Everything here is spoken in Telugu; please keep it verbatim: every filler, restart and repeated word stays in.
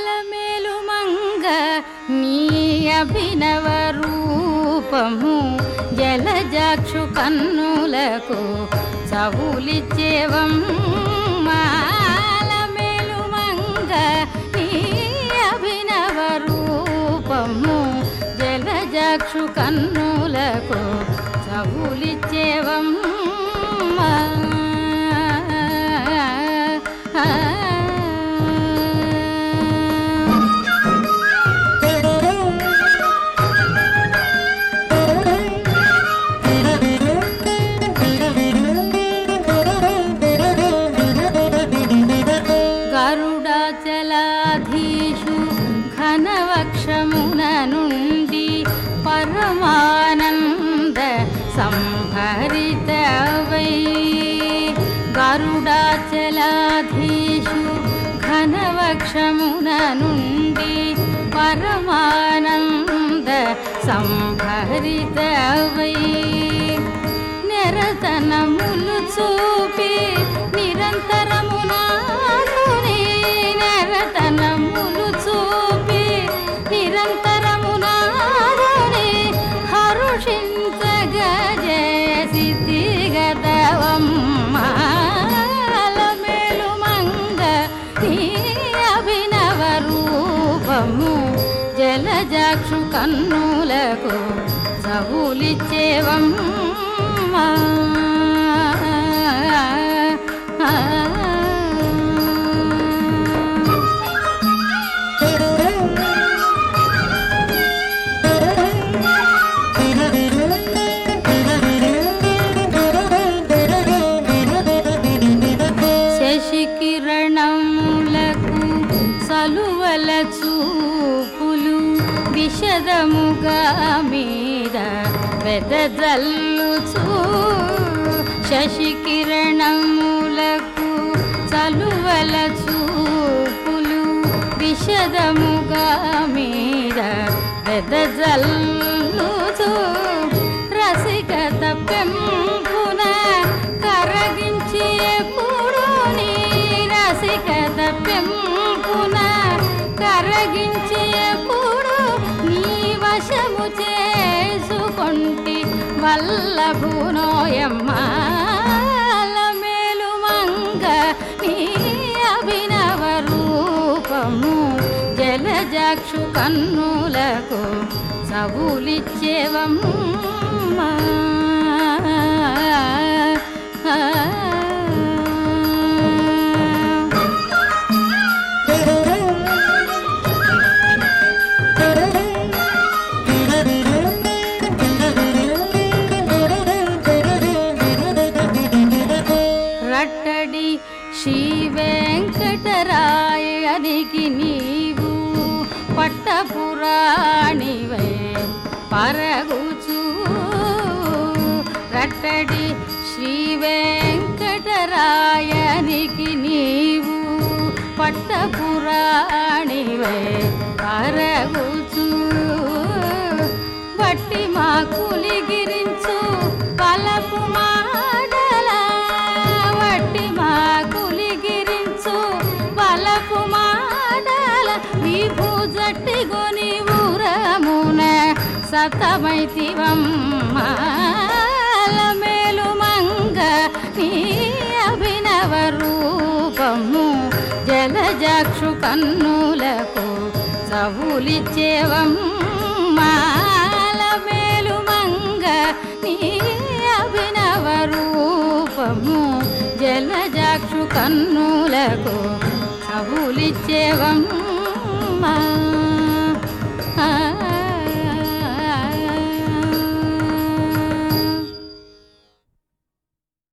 అలమేలు మంగ నీ అభినవ రూపము జలజాక్షు కన్నులకు చవులిచ్చేవమ్మా. అలమేలు మంగ నీ అభినవ రూపము జలజాక్షు కన్నులకు చవులిచ్చేవమ్మా. గరుడాచలాధీషు ఘనవక్షమున నుండి పరమానంద సంభరితవై. గరుడాచలాధీషు ఘనవక్షమున నుండి పరమానంద సంభరితవై. నిరతనములు చూపి నిరంతరమునా నిరతనములు చూపి నిరంతరమునాదుని హరుషించగజేసితిగదవమ్మా. అలమేలు మంగ నీ అభినవ రూపము జలజాక్షు కన్నులకు చవులిచ్చేవమ్మా. శశికిరణములకు సలువల చూపులు విషదముగా మీద వెదజల్లుచూ. శశికిరణములకు సలువల చూపులు విషదముగా మీద వెదజల్లుచూ. రసికత పెంపున కరగించి ఎప్పుడు నీ రసికత పెంపున కరగించి ఎప్పుడు నీ వశము చేసుకొంటి వల్లభునోయమ్మా. అలమేలు మంగ నీ అభినవ రూపము జలజాక్షు కన్నులకు చవులిచ్చేవమ్మా. రట్టడి శ్రీ వెంకటరాయనికి నీవు పట్టపురాణివై పరగుచూ. రట్టడి శ్రీ వెంకటరాయనికి నీవు పట్టపురాణివై పరగుచూ. బట్టి మా కులిగిరించు పలపు మాటల వట్టి మా కులిగిరించు పలపు మాటల విభూ జట్టిగొని ఊరమున సతమైతివమ్మా. అలమేలు మంగ నీ అభినవ రూపము జలజాక్షు కన్నులకు చవులిచ్చేవమ్మా. అలమేలు మంగ నీ అభినవ రూపము జలజాక్షు కన్నులకు చవులిచ్చేవమ్మా.